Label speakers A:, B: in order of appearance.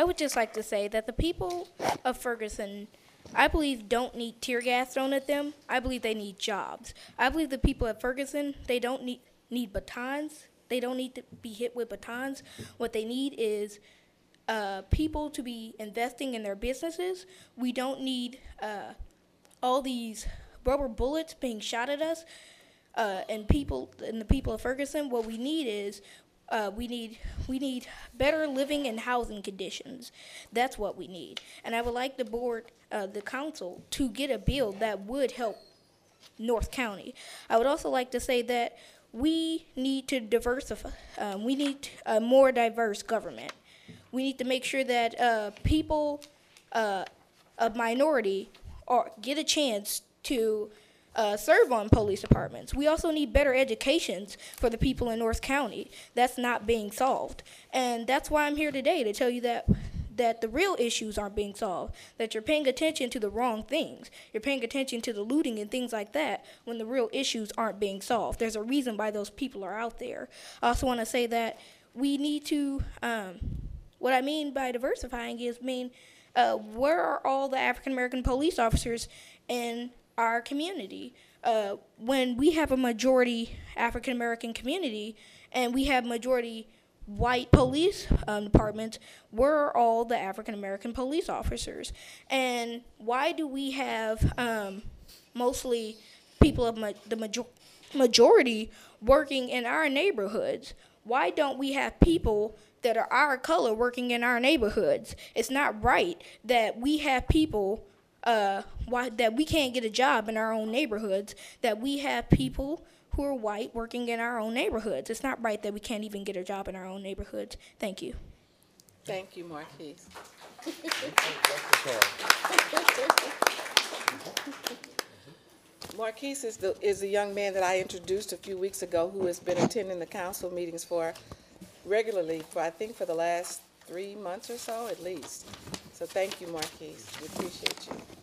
A: I would just like to say that the people of Ferguson, I believe, don't need tear gas thrown at them. I believe they need jobs. I believe the people at Ferguson, they don't need batons. They don't need to be hit with batons. What they need is people to be investing in their businesses. We don't need all these rubber bullets being shot at us. And the people of Ferguson, what we need is we need better living and housing conditions. That's what we need. And I would like the council, to get a bill that would help North County. I would also like to say that we need to diversify. We need a more diverse government. We need to make sure that people of minority get a chance to serve on police departments. We also need better educations for the people in North County. That's not being solved. And that's why I'm here today, to tell you that the real issues aren't being solved, that you're paying attention to the wrong things. You're paying attention to the looting and things like that when the real issues aren't being solved. There's a reason why those people are out there. I also want to say that we need to, what I mean by diversifying is where are all the African American police officers in our community? When we have a majority African American community and we have majority white police departments, where are all the African American police officers? And why do we have mostly people of the majority working in our neighborhoods? Why don't we have people that are our color working in our neighborhoods? It's not right that we have people that we can't get a job in our own neighborhoods, that we have people who are white working in our own neighborhoods. It's not right that we can't even get a job in our own neighborhoods. Thank you.
B: Thank you, Marquise. Marquise is the young man that I introduced a few weeks ago who has been attending the council meetings regularly for, I think, for the last 3 months or so at least. So thank you, Marquise. We appreciate you.